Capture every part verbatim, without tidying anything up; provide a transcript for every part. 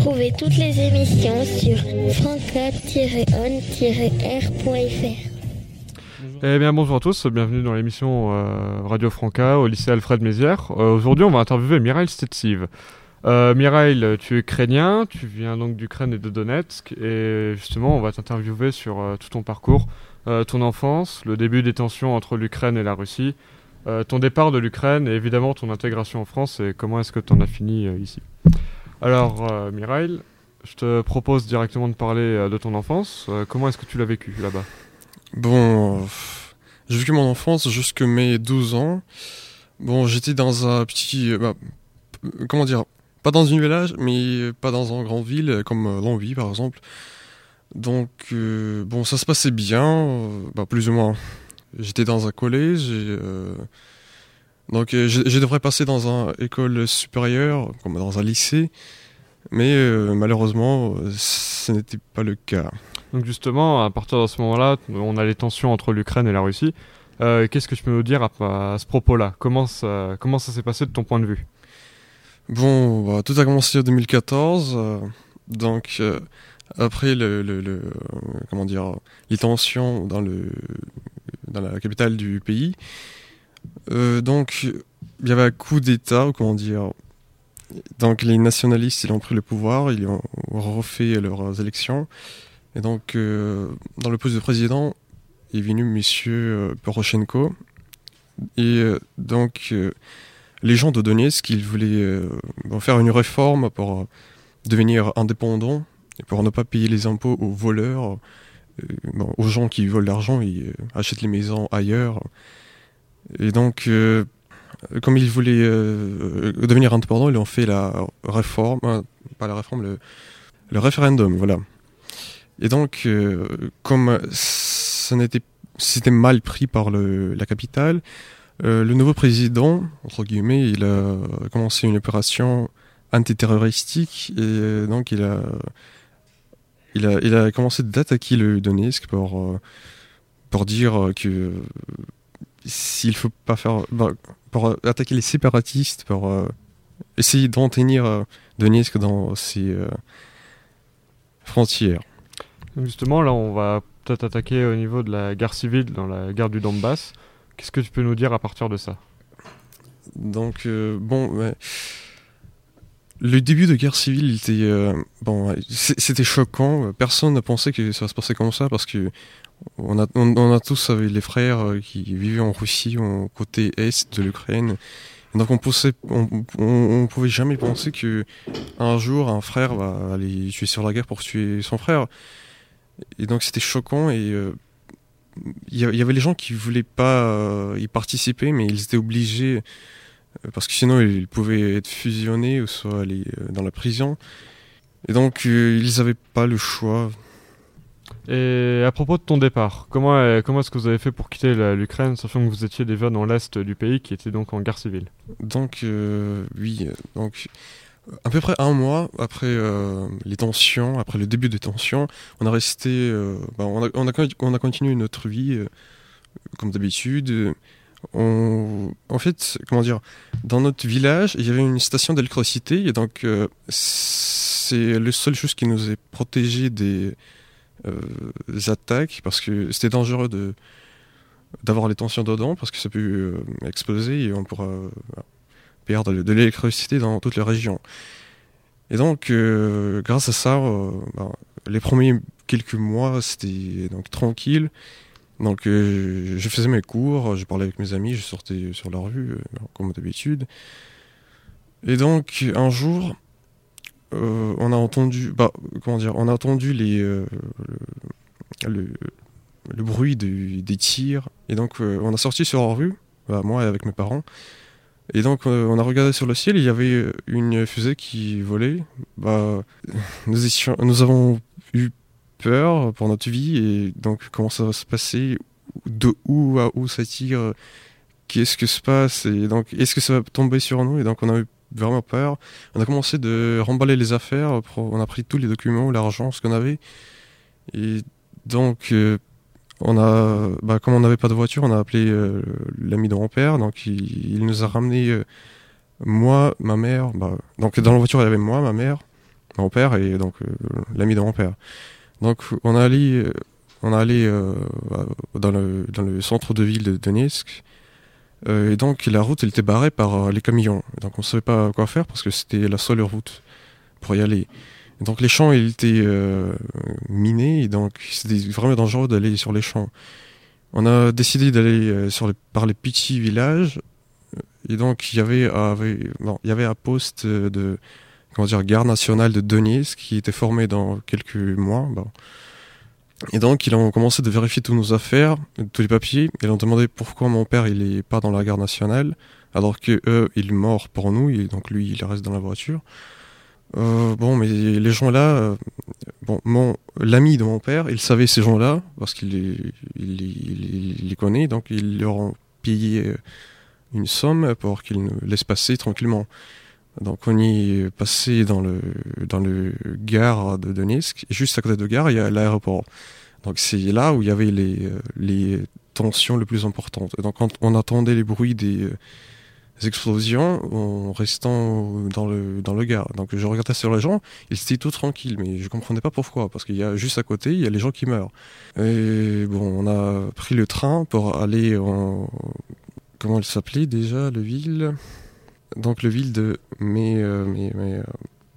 Retrouvez toutes les émissions sur franca tiret on tiret r point f r. Eh bien bonjour à tous, bienvenue dans l'émission euh, Radio Franca au lycée Alfred Mézières. Euh, aujourd'hui on va interviewer Mikhail Stetsiv. Euh, Mikhail, tu es ukrainien, tu viens donc d'Ukraine et de Donetsk et justement on va t'interviewer sur euh, tout ton parcours, euh, ton enfance, le début des tensions entre l'Ukraine et la Russie, euh, ton départ de l'Ukraine et évidemment ton intégration en France et comment est-ce que tu en as fini euh, ici. Alors euh, Mikhail, je te propose directement de parler euh, de ton enfance. Euh, comment est-ce que tu l'as vécu là-bas ? Bon, euh, j'ai vécu mon enfance jusque mes douze ans. Bon, j'étais dans un petit... Euh, bah, p- comment dire, pas dans un village, mais pas dans une grande ville, comme euh, Longwy par exemple. Donc, euh, bon, ça se passait bien, euh, bah, plus ou moins. J'étais dans un collège, et, euh, donc euh, je, je devrais passer dans une école supérieure, comme dans un lycée, mais euh, malheureusement, euh, ce n'était pas le cas. Donc justement, à partir de ce moment-là, on a les tensions entre l'Ukraine et la Russie. Euh, qu'est-ce que tu peux nous dire à, à ce propos-là ? Comment ça, comment ça s'est passé de ton point de vue ? Bon, bah, tout a commencé en deux mille quatorze, euh, donc euh, après le, le, le euh, comment dire, les tensions dans le dans la capitale du pays. Euh, donc il y avait un coup d'État, ou comment dire. Donc les nationalistes ils ont pris le pouvoir, ils ont refait leurs élections. Et donc, euh, dans le poste de président, est venu Monsieur euh, Poroshenko. Et euh, donc, euh, les gens de Donetsk, ils voulaient euh, faire une réforme pour euh, devenir indépendants, et pour ne pas payer les impôts aux voleurs, euh, bon, aux gens qui volent l'argent et euh, achètent les maisons ailleurs. Et donc, euh, comme ils voulaient euh, devenir indépendants, ils ont fait la réforme, euh, pas la réforme, le, le référendum, voilà. Et donc, euh, comme ça n'était, c'était mal pris par le, la capitale, euh, le nouveau président, entre guillemets, il a commencé une opération antiterroristique et euh, donc il a, il a, il a commencé d'attaquer le Donetsk pour, euh, pour dire que euh, s'il faut pas faire, bah, pour attaquer les séparatistes, pour euh, essayer d'en tenir euh, Donetsk dans ses euh, frontières. Justement, là, on va peut-être attaquer au niveau de la guerre civile, dans la guerre du Donbass. Qu'est-ce que tu peux nous dire à partir de ça ? Donc, euh, bon, ouais. Le début de guerre civile, il était, euh, bon, ouais, c'était choquant. Personne ne pensait que ça se passait comme ça parce que on a, on, on a tous avec les frères qui vivaient en Russie, au côté est de l'Ukraine. Et donc, on pouvait, on, on, on pouvait jamais penser que un jour un frère va aller tuer sur la guerre pour tuer son frère. Et donc c'était choquant et il euh, y, y avait les gens qui voulaient pas euh, y participer mais ils étaient obligés euh, parce que sinon ils pouvaient être fusionnés ou soit aller euh, dans la prison. Et donc euh, ils avaient pas le choix. Et à propos de ton départ, comment, euh, comment est-ce que vous avez fait pour quitter la, l'Ukraine, sachant que vous étiez déjà dans l'est du pays qui était donc en guerre civile ? Donc euh, oui, donc à peu près un mois après euh, les tensions, après le début des tensions, on a resté, euh, bah, on, a, on, a, on a continué notre vie euh, comme d'habitude. On, en fait, comment dire, dans notre village, il y avait une station d'électricité et donc euh, c'est la seule chose qui nous est protégé des, euh, des attaques parce que c'était dangereux de d'avoir les tensions dedans parce que ça peut euh, exploser et on pourra euh, perdre de l'électricité dans toute la région. Et donc, euh, grâce à ça, euh, bah, les premiers quelques mois, c'était donc tranquille. Donc, euh, je faisais mes cours, je parlais avec mes amis, je sortais sur la rue, euh, comme d'habitude. Et donc, un jour, euh, on a entendu, bah, comment dire, on a entendu les, euh, le, le, le bruit de, des tirs. Et donc, euh, on a sorti sur la rue, bah, moi et avec mes parents. Et donc euh, on a regardé sur le ciel, il y avait une fusée qui volait. Bah, nous, étions, nous avons eu peur pour notre vie et donc comment ça va se passer, de où à où ça tire, qu'est-ce que se passe et donc est-ce que ça va tomber sur nous et donc on a eu vraiment peur. On a commencé de remballer les affaires, on a pris tous les documents, l'argent, ce qu'on avait et donc euh, on a, bah, comme on n'avait pas de voiture, on a appelé euh, l'ami de mon père, donc il, il nous a ramené euh, moi, ma mère, bah, donc dans la voiture il y avait moi, ma mère, mon père et donc euh, l'ami de mon père. Donc on est allé, on est allé euh, dans, le, dans le centre de ville de Donetsk. Euh, et donc la route elle était barrée par euh, les camions. Donc on savait pas quoi faire parce que c'était la seule route pour y aller. Et donc les champs ils étaient euh, minés et donc c'était vraiment dangereux d'aller sur les champs. On a décidé d'aller euh, sur les, par les petits villages. Et donc il y avait, avait bon, il y avait un poste de comment dire garde nationale de Donetsk qui était formé dans quelques mois. Bon. Et donc, ils ont commencé de vérifier toutes nos affaires, tous les papiers. Ils ont demandé pourquoi mon père, il est pas dans la garde nationale, alors que eux, il est mort pour nous, et donc lui, il reste dans la voiture. Euh, bon, mais les gens-là, euh, bon, mon, l'ami de mon père, il savait ces gens-là, parce qu'il les, il, il, il les connaît, donc ils leur ont payé une somme pour qu'ils nous laissent passer tranquillement. Donc on y est passé dans le dans le gare de Donetsk. Et juste à côté de gare, il y a l'aéroport. Donc c'est là où il y avait les les tensions les plus importantes. Et donc quand on attendait les bruits des, des explosions en restant dans le dans le gare. Donc je regardais sur les gens, ils étaient tout tranquilles, mais je comprenais pas pourquoi, parce qu'il y a juste à côté, il y a les gens qui meurent. Et bon, on a pris le train pour aller en comment il s'appelait déjà, le ville. Donc le ville de mes, euh, mes, mes euh,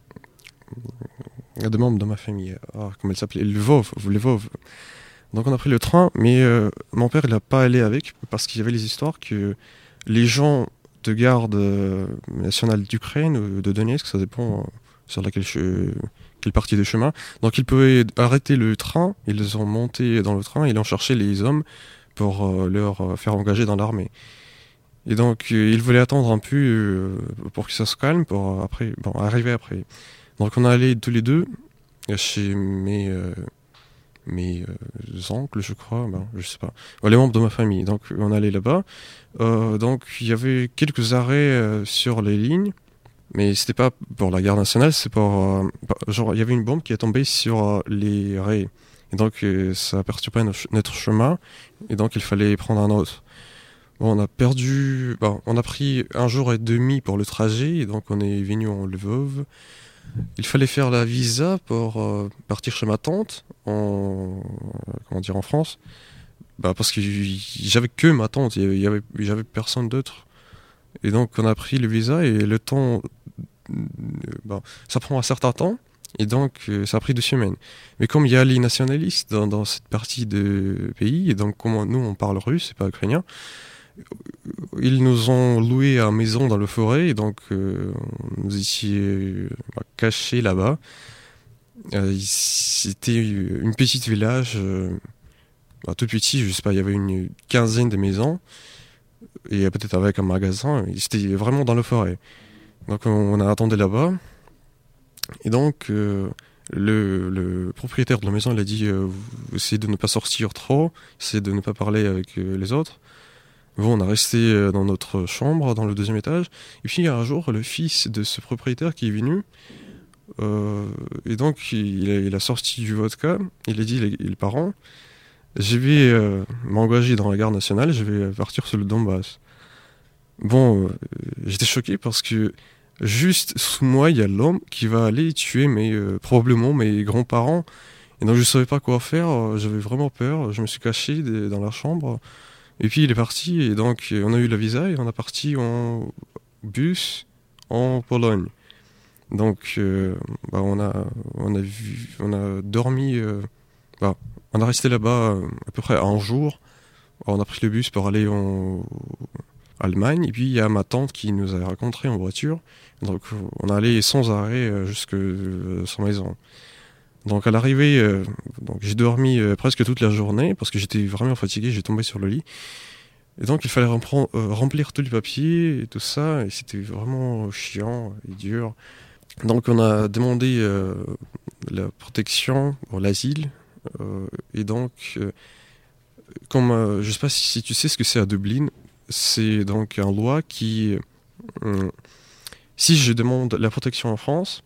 de membres de ma famille, ah, comment elle s'appelait, Lvov, Lvov. Donc on a pris le train, mais euh, mon père il n'a pas allé avec parce qu'il y avait les histoires que les gens de garde euh, nationale d'Ukraine ou de Donetsk, ça dépend euh, sur laquelle che- quelle partie du chemin. Donc ils pouvaient arrêter le train, ils ont monté dans le train, ils ont cherché les hommes pour euh, leur faire engager dans l'armée. Et donc, euh, il voulait attendre un peu euh, pour que ça se calme, pour après, bon, arriver après. Donc, on est allé tous les deux chez mes, euh, mes euh, oncles, je crois, ben, je sais pas, bon, les membres de ma famille. Donc, on est allé là-bas. Euh, donc, il y avait quelques arrêts euh, sur les lignes, mais c'était pas pour la garde nationale, c'est pour, euh, genre, il y avait une bombe qui est tombée sur euh, les rails. Et donc, euh, ça a perturbé notre, notre chemin, et donc il fallait prendre un autre. Bon, on a perdu, bon, on a pris un jour et demi pour le trajet, et donc on est venu en Lvov. Il fallait faire la visa pour euh, partir chez ma tante, en, comment dire, en France, bah, parce que j'avais que ma tante, il y avait, j'avais personne d'autre. Et donc on a pris le visa, et le temps, bah, ça prend un certain temps, et donc ça a pris deux semaines. Mais comme il y a les nationalistes dans, dans cette partie du pays, et donc comme nous on parle russe, c'est pas ukrainien, ils nous ont loué une maison dans le forêt, et donc euh, nous étions euh, cachés là-bas. Euh, c'était une petite village, euh, bah, tout petit, je sais pas, il y avait une quinzaine de maisons, et peut-être avec un magasin, et c'était vraiment dans le forêt. Donc on, on a attendu là-bas, et donc euh, le, le propriétaire de la maison il a dit euh, essayez de ne pas sortir trop, essayez de ne pas parler avec euh, les autres. Bon, on a resté dans notre chambre, dans le deuxième étage. Et puis, un jour, le fils de ce propriétaire qui est venu, euh, et donc, il a, il a sorti du vodka. Il a dit, les, les parents, je vais euh, m'engager dans la garde nationale, je vais partir sur le Donbass. Bon, euh, j'étais choqué parce que juste sous moi, il y a l'homme qui va aller tuer mes, euh, probablement mes grands-parents. Et donc, je ne savais pas quoi faire. J'avais vraiment peur. Je me suis caché de, dans la chambre. Et puis il est parti, et donc on a eu la visa, et on est parti en bus en Pologne. Donc euh, bah, on, a, on, a vu, on a dormi, euh, bah, on a resté là-bas à peu près un jour. On a pris le bus pour aller en Allemagne, et puis il y a ma tante qui nous a rencontrés en voiture. Donc on est allé sans arrêt jusqu'à sa maison. Donc à l'arrivée, euh, donc j'ai dormi euh, presque toute la journée parce que j'étais vraiment fatigué, j'ai tombé sur le lit. Et donc il fallait remplir, euh, remplir tous les papiers et tout ça, et c'était vraiment chiant et dur. Donc on a demandé euh, la protection, bon, l'asile, euh, et donc euh, comme euh, je sais pas si tu sais ce que c'est à Dublin, c'est donc une loi qui, euh, si je demande la protection en France,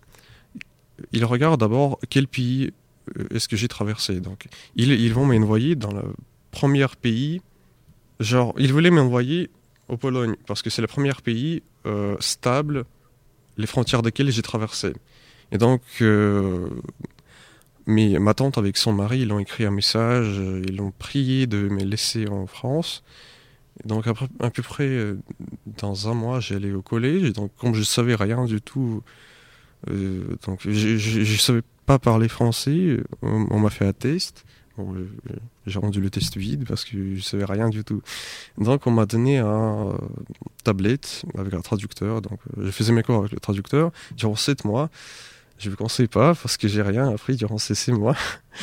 ils regardent d'abord quel pays est-ce que j'ai traversé. Donc, ils, ils vont m'envoyer dans le premier pays. Genre, ils voulaient m'envoyer au Pologne parce que c'est le premier pays euh, stable, les frontières desquelles j'ai traversé. Et donc, euh, mais ma tante avec son mari, ils ont écrit un message, ils l'ont prié de me laisser en France. Et donc, après, à peu près dans un mois, j'allais au collège. Et donc, comme je savais rien du tout, euh, donc je, je, je savais pas parler français, on, on m'a fait un test. Bon, euh, j'ai rendu le test vide parce que je savais rien du tout. Donc, on m'a donné un euh, tablette avec un traducteur. Donc, euh, je faisais mes cours avec le traducteur durant sept mois. Je ne conseille pas parce que j'ai rien appris durant ces six mois.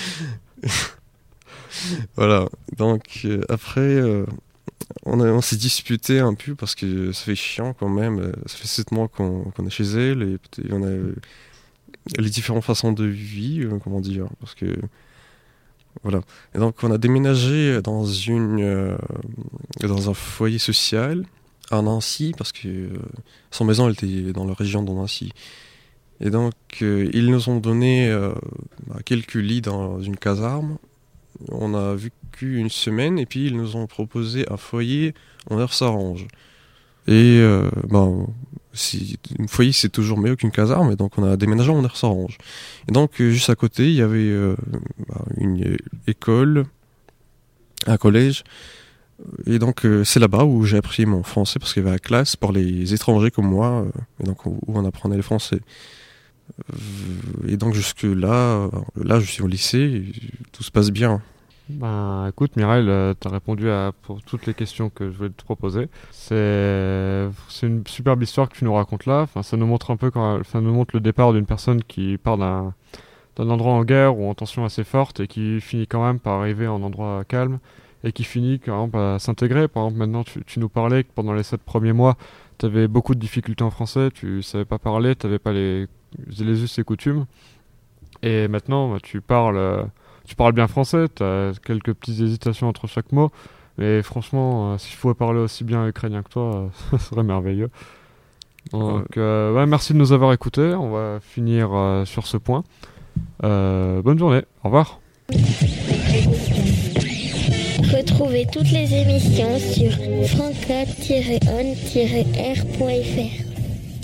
Voilà. Donc, euh, après, euh, on, a, on s'est disputé un peu parce que ça fait chiant quand même. Ça fait sept mois qu'on, qu'on est chez elle et on a les différentes façons de vivre, euh, comment dire. Parce que, voilà. Et donc, on a déménagé dans, une, euh, dans un foyer social à Nancy parce que euh, son maison elle était dans la région de Nancy. Et donc, euh, ils nous ont donné euh, quelques lits dans une casarme. On a vécu une semaine et puis ils nous ont proposé un foyer en Heure-Sarange. Et euh, ben, si, un foyer c'est toujours mieux qu'une casarme, et donc on a déménagé en Heure-Sarange. Et donc, euh, juste à côté, il y avait euh, ben, une école, un collège. Et donc, euh, c'est là-bas où j'ai appris mon français parce qu'il y avait la classe pour les étrangers comme moi, euh, et donc où on apprenait le français. Et donc jusque là, là je suis au lycée, et tout se passe bien. Ben, écoute, Mireille, euh, tu as répondu à pour toutes les questions que je voulais te proposer. C'est, c'est une superbe histoire que tu nous racontes là. Enfin, ça nous montre un peu, quand, ça nous montre le départ d'une personne qui part d'un, d'un endroit en guerre ou en tension assez forte et qui finit quand même par arriver en endroit calme et qui finit par exemple à s'intégrer. Par exemple, maintenant, tu, tu nous parlais que pendant les sept premiers mois, tu avais beaucoup de difficultés en français, tu savais pas parler, tu n'avais pas les les us et coutumes, et maintenant bah, tu parles euh, tu parles bien français, tu as quelques petites hésitations entre chaque mot, mais franchement euh, si je pouvais parler aussi bien ukrainien que toi, euh, ça serait merveilleux. Donc euh, ouais, merci de nous avoir écoutés, on va finir euh, sur ce point. Euh, bonne journée, au revoir. Retrouvez toutes les émissions sur franca tiret on tiret r point f r.